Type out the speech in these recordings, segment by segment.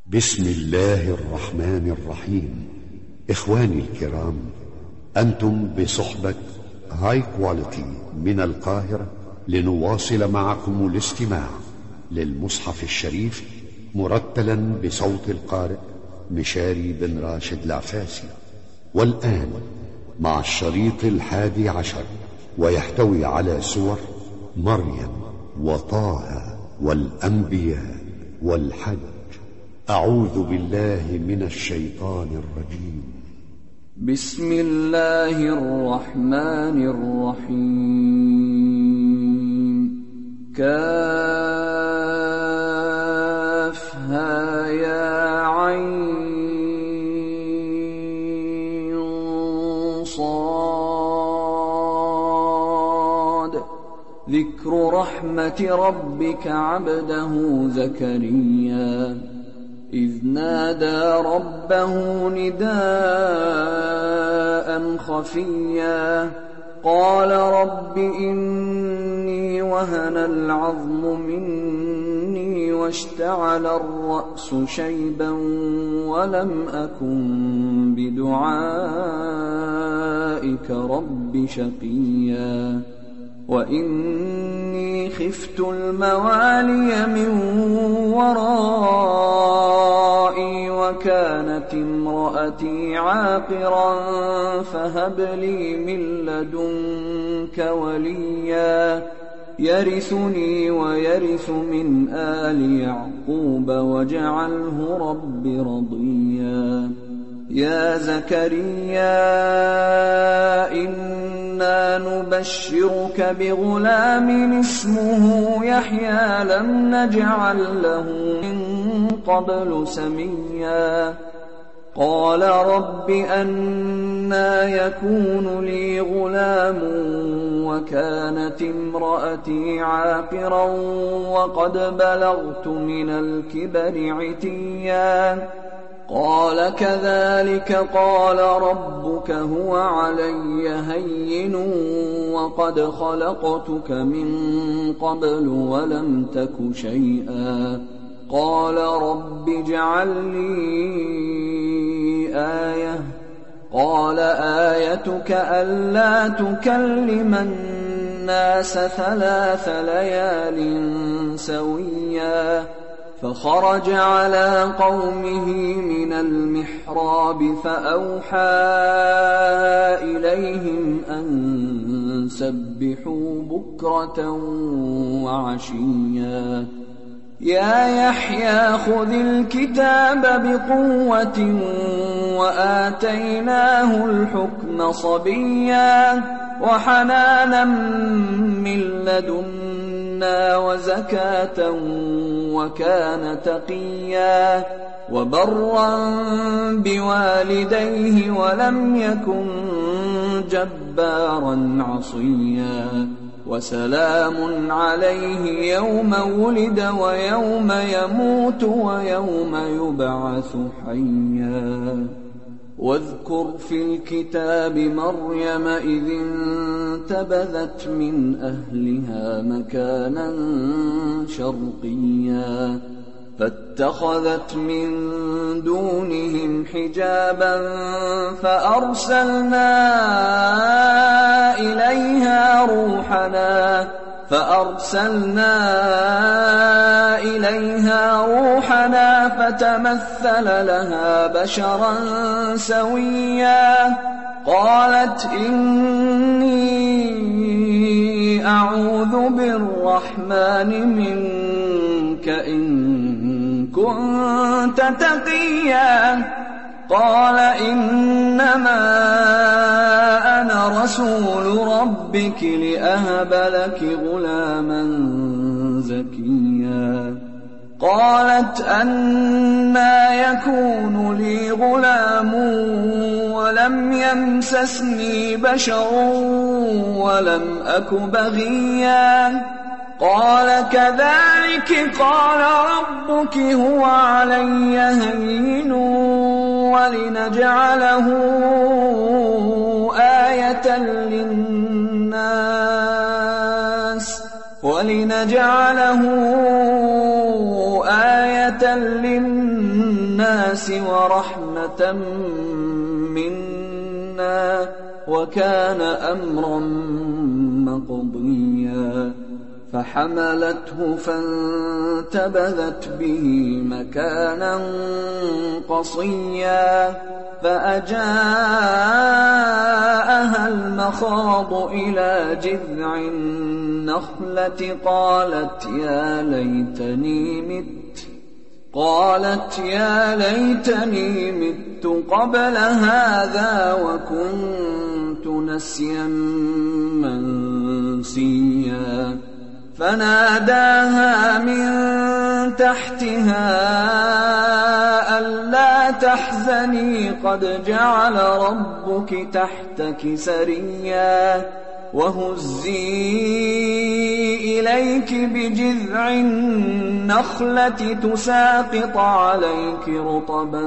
بسم الله الرحمن الرحيم. إخواني الكرام، أنتم بصحبة هاي كواليتي من القاهرة لنواصل معكم الاستماع للمصحف الشريف مرتلا بصوت القارئ مشاري بن راشد العفاسي. والآن مع الشريط 11، ويحتوي على سور مريم وطه والأنبياء والحج. أعوذ بالله من الشيطان الرجيم. بسم الله الرحمن الرحيم. كافها يا عين صاد. ذكر رحمة ربك عبده زكريا إذ نادى ربه نداء خفيا قال رب إني وهن العظم مني واشتعل الرأس شيبا ولم أكن بدعائك رب شقيا وإني خفت الموالي من ورائي وكانت امرأتي عاقرا فهب لي من لدنك وليا يرثني ويرث من آل يعقوب واجعله رب رضيا. يا زكريا إنا نبشرك بغلام اسمه يحيى لم نجعل له من قبل سميا. قال رب أنى يكون لي غلام وكانت امرأتي عاقرا وقد بلغت من الكبر عتيا. قال كذلك قال ربك هو علي هين وقد خلقتك من قبل ولم تك شيئا. قال رب اجعل لي آية. قال آيتك ألا تكلم الناس 3 ليال سويا. فخرج على قومه من المحراب فأوحى إليهم أن سبحوا بكرة وعشيا. يا يحيى خذ الكتاب بقوة وآتيناه الحكم صبيا وحنانا من لدنا وزكاة وكان تقيا وبرا بوالديه ولم يكن جبارا عصيا. وسلام عليه يوم ولد ويوم يموت ويوم يبعث حيا. واذكر في الكتاب مريم إذ انتبذت من أهلها مكانا شرقيا فاتخذت من دونهم حجابا فأرسلنا إليها روحنا فتمثل لها بشرا سويا. قالت إني أعوذ بالرحمن منك إن كنت تقيا. قال إنما أنا رسول ربك لأهب لك غلاما زكيا. قالت أنى يكون لي غلام ولم يمسسني بشر ولم أك بغيا. قال كذلك قال ربك هو علي هين ولنجعله آية للناس هِدَايَةً لِّلنَّاسِ وَرَحْمَةً مِّنَّا وَكَانَ أَمْرًا مَّقْضِيًّا فَحَمَلَتْهُ فَانتَبَذَتْ بِهِ مَكَانًا قَصِيًّا فَأَجَاءَهَا الْمَخَاضُ إِلَىٰ جِذْعِ النَّخْلَةِ قالت يا ليتني مت قبل هذا وكنت نسيا منسيا فناداها من تحتها ألا تحزني قد جعل ربك تحتك سريا وهزي إليك بجذع النخلة تساقط عليك رطبا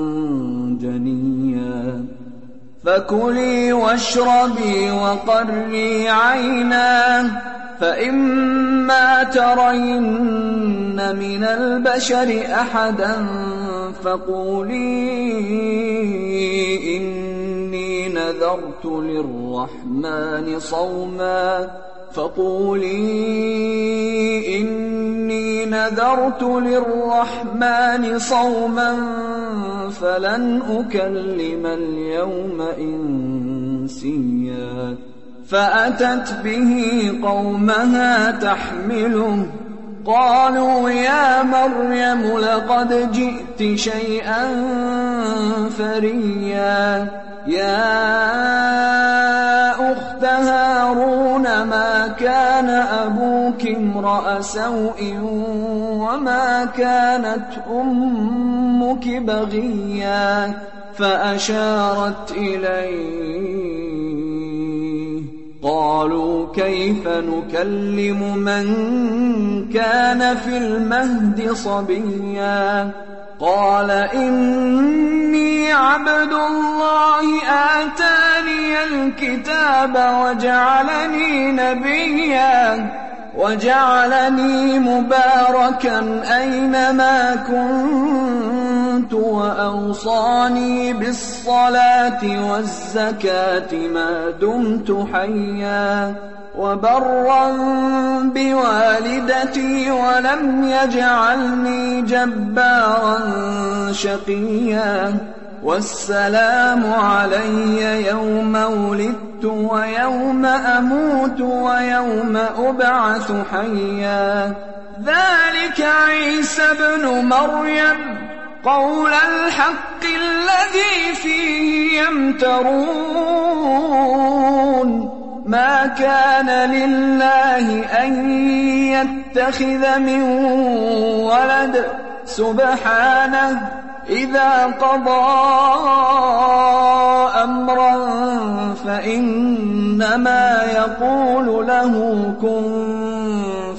جنيا فكلي واشربي وقري عينا فإما ترين من البشر أحدا فقولي إني نذرت للرحمن صوما فلن أكلم اليوم إنسيا فأتت به قومها تحمله قالوا يا مريم لقد جئت شيئا فريا يا أخت هارون ما كان أبوك امرأ سوء وما كانت أمك بغيا فأشارت إليه قالوا كيف نكلم من كان في المهد صبيا قال إني عبد الله آتاني الكتاب وجعلني نبيا وجعلني مباركا أينما كنت وأوصاني بالصلاة والزكاة ما دمت حيا وبرا بوالدتي ولم يجعلني جبارا شقيا والسلام علي يوم ولدت ويوم أموت ويوم أبعث حيا ذلك عيسى ابن مريم قول الحق الذي فيه يمترون ما كان لله أن يتخذ من ولد سبحانه إذا قضى أمرا فإنما يقول له كن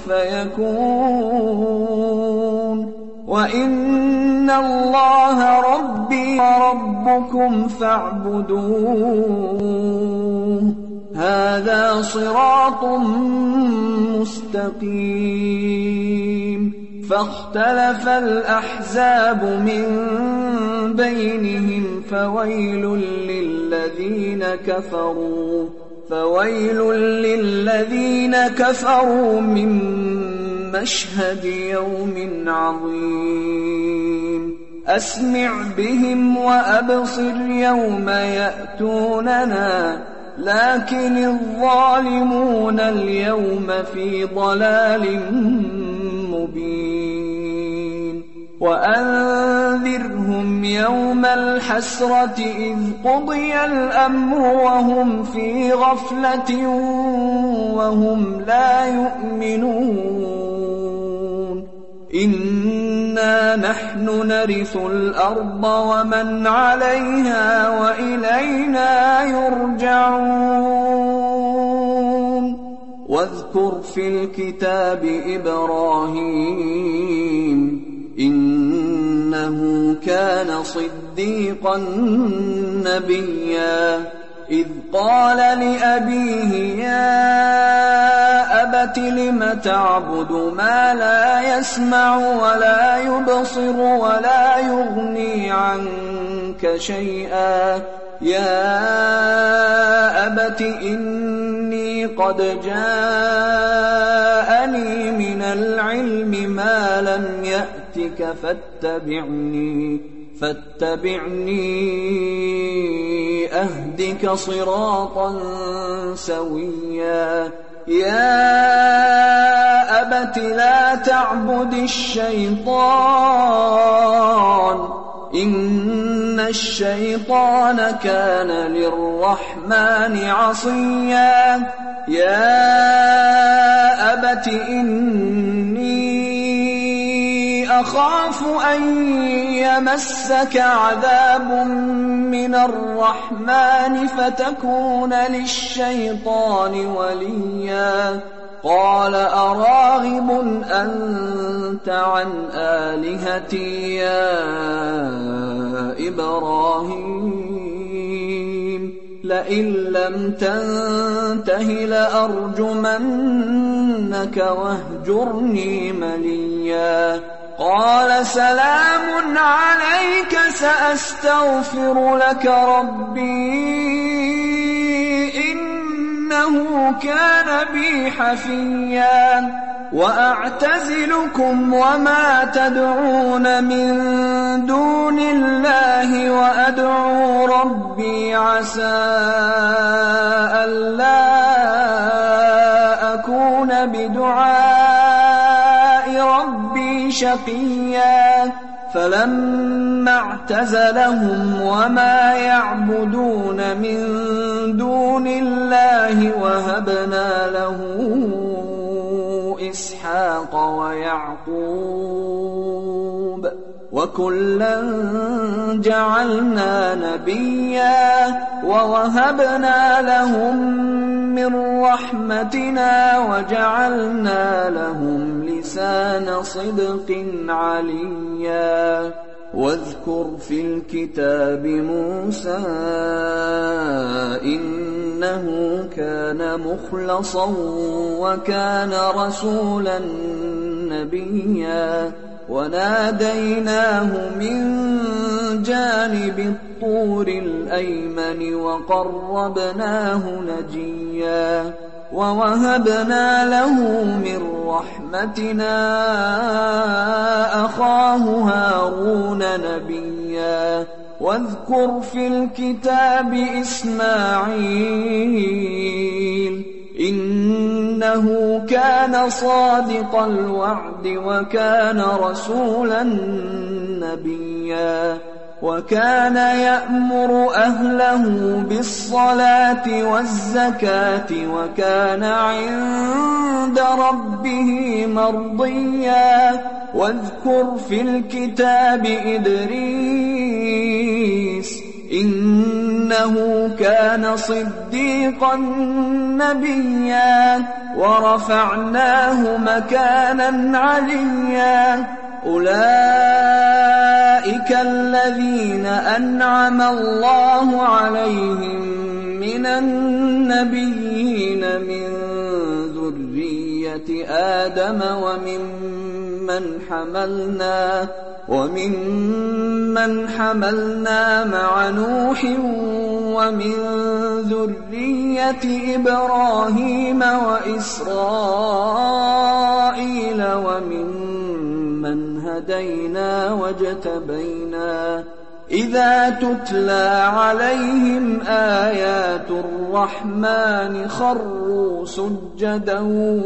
فيكون وإن الله ربي وربكم فاعبدوه هذا صراط مستقيم فاختلف الأحزاب من بينهم فويل للذين كفروا من مشهد يوم عظيم أسمع بهم وأبصر يوم يأتوننا لكن الظالمون اليوم في ضلال مبين وأنذرهم يوم الحسرة إذ قضي الأمر وهم في غفلة وهم لا يؤمنون إنا نحن نرث الأرض ومن عليها وإلينا يرجعون واذكر في الكتاب إبراهيم إنه كان صديقا نبيا إذ قال لأبيه يا أبت لم تعبد ما لا يسمع ولا يبصر ولا يغني عنك شيئا يا أبت إني قد جاءني من العلم ما لم يأتك فاتبعني أهدك صراطا سويا يا أبت لا تعبد الشيطان إن الشيطان كان للرحمن عصيا يا أبت إني أخاف أن يمسك عذاب من الرحمن فتكون للشيطان وليا قال أراغب أنت عن آلهتي يا إبراهيم لئن لم تنته لأرجمنك واهجرني مليا قال سلام عليك سأستغفر لك ربي إنه كان بي حفيا وأعتزلكم وما تدعون من دون الله وأدعو ربي عسى ألا أكون بدعاء ربي شقيا فلما اعتزلهم وما يعبدون من دون الله وهبنا له إسحاق ويعقوب وكلا جعلنا نبيا ووهبنا لهم من رحمتنا وجعلنا لهم لسان صدق عليا واذكر في الكتاب موسى إنه كان مخلصا وكان رسولا نبيا وناديناه من جانب الطور الأيمن وقربناه نجيا ووهبنا له من رحمتنا أخاه هارون نبيا واذكر في الكتاب إسماعيل إنه كان صادق الوعد وكان رسولا نبيا وكان يأمر أهله بالصلاة والزكاة وكان عند ربه مرضيا واذكر في الكتاب إدريس إنه كان صديقا نبيا ورفعناه مكانا عليا أولئك الذين أنعم الله عليهم من النبيين من ذرية آدم وممن حملنا مع نوح ومن ذرية إبراهيم وإسرائيل وممن هدينا واجتبينا إذا تتلى عليهم آيات الرحمن خروا سجدا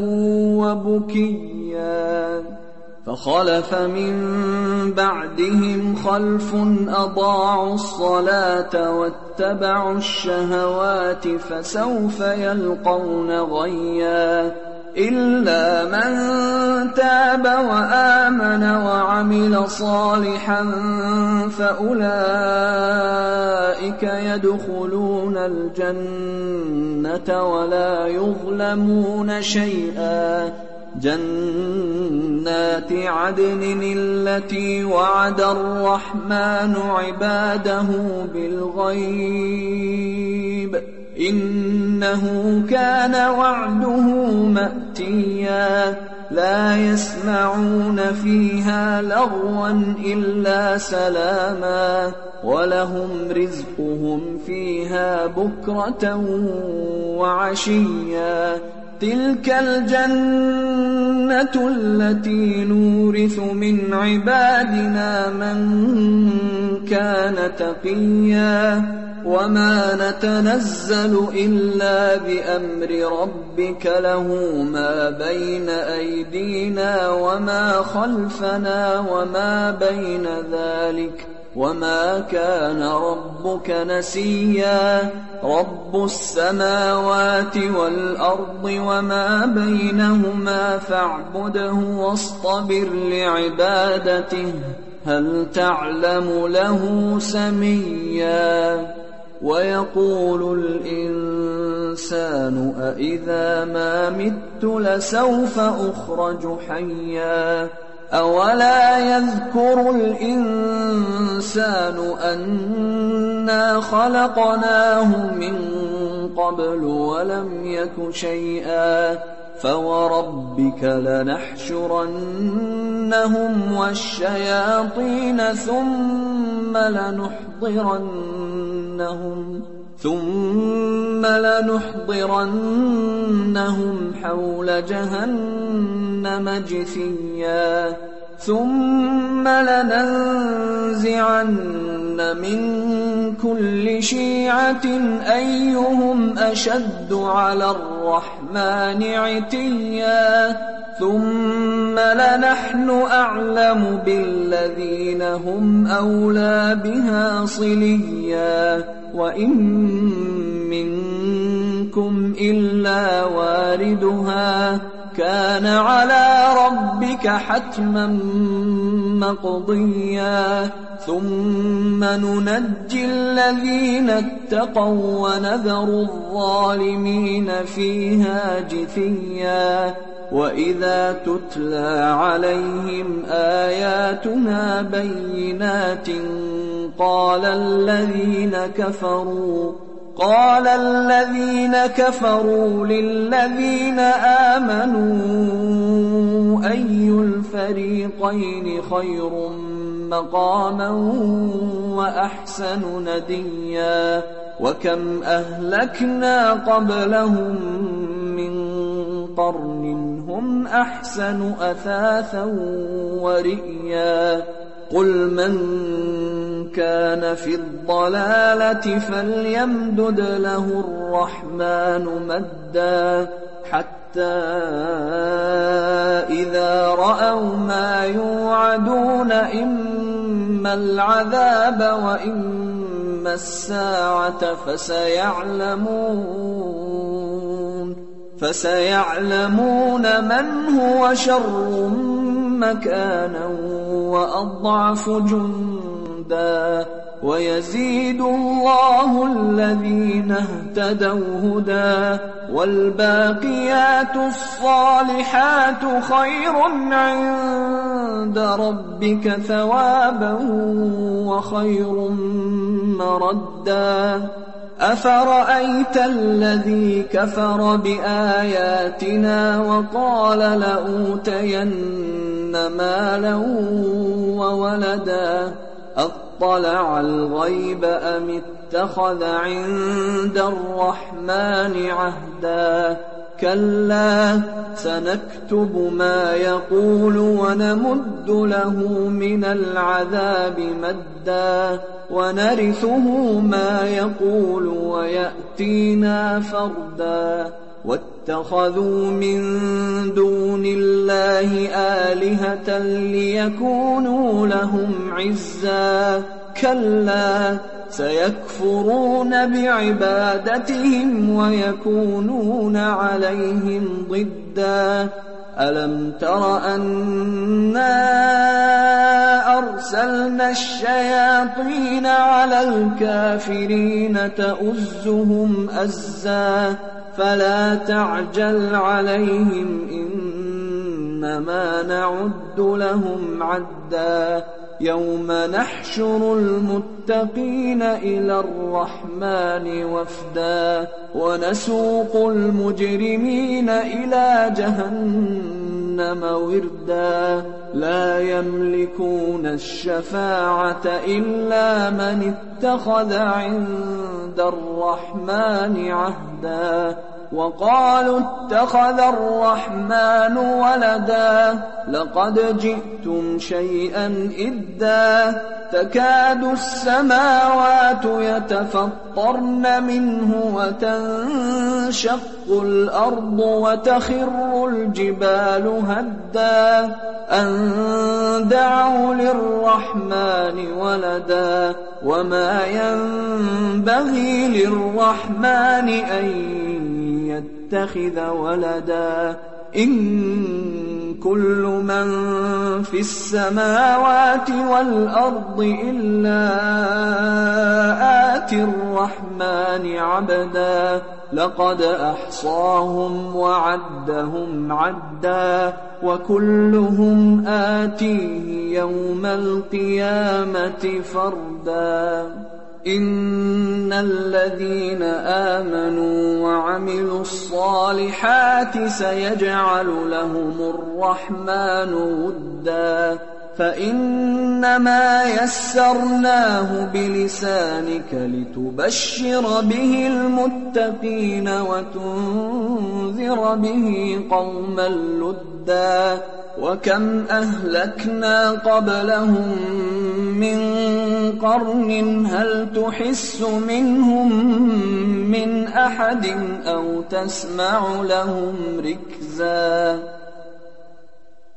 وبكيا فخلف من بعدهم خلف أضاعوا الصلاة واتبعوا الشهوات فسوف يلقون غيا إلا من تاب وآمن وعمل صالحا فأولئك يدخلون الجنة ولا يظلمون شيئا جنات عدن التي وعد الرحمن عباده بالغيب إنه كان وعده مأتيا لا يسمعون فيها لغوا إلا سلاما ولهم رزقهم فيها بكرة وعشيا تلك الجنة التي نورث من عبادنا من كان تقيا وما نتنزل إلا بأمر ربك له ما بين أيدينا وما خلفنا وما بين ذلك وما كان ربك نسيا رب السماوات والأرض وما بينهما فاعبده واصطبر لعبادته هل تعلم له سميا ويقول الإنسان أإذا ما مت لسوف أخرج حيا أولا يذكر الإنسان أنا خلقناه من قبل ولم يك شيئا فوربك لنحشرنهم والشياطين ثم لنحضرنهم حول جهنم جثيا ثم لننزعن من كل شيعة أيهم أشد على الرحمن عتيا ثم لنحن أعلم بالذين هم أولى بها صليا وإن منكم إلا واردها كان على ربك حتما مقضيا ثم ننجي الذين اتقوا ونذر الظالمين فيها جثيا وإذا تتلى عليهم آياتنا بينات قال الذين كفروا للذين آمنوا أي الفريقين خير مقاما وأحسن نديا وكم أهلكنا قبلهم من قرن هم أحسن أثاثا ورئيا قل من كان في الضلالة فليمدد له الرحمن مدا حتى إذا رأوا ما يوعدون إما العذاب وإما الساعة فسيعلمون من هو شر مكانا وأضعف جندا ويزيد الله الذين اهتدوا هدى والباقيات الصالحات خير عند ربك ثوابا وخير مردا أفرأيت الذي كفر بآياتنا وقال لأوتين مالا وولدا أطلع الغيب أم اتخذ عند الرحمن عهدا كلا سنكتب ما يقول ونمد له من العذاب مدا ونرثه ما يقول ويأتينا فردا واتخذوا من دون الله آلهة ليكونوا لهم عزا كلا سيكفرون بعبادتهم ويكونون عليهم ضدا ألم تر أنا أرسلنا الشياطين على الكافرين تؤزهم أزا فلا تعجل عليهم إنما نعد لهم عدا يوم نحشر المتقين إلى الرحمن وفدا ونسوق المجرمين إلى جهنم وردا لا يملكون الشفاعة إلا من اتخذ عند الرحمن عهدا وقالوا اتخذ الرحمن ولدا لقد جئتم شيئا إدا تكاد السماوات يتفطرن منه وتنشق الأرض وتخر الجبال هدا أن دعوا للرحمن ولدا وما ينبغي للرحمن أن يتخذ ولدا إن كل من في السماوات والأرض إلا آتي الرحمن عبدا لقد أحصاهم وعدهم عدا وكلهم آتيه يوم القيامة فردا إن الذين آمنوا وعملوا الصالحات سيجعل لهم الرحمن ودا فإنما يسرناه بلسانك لتبشر به المتقين وتنذر به قوما لدا وكم أهلكنا قبلهم من قرن هل تحس منهم من أحد أو تسمع لهم ركزا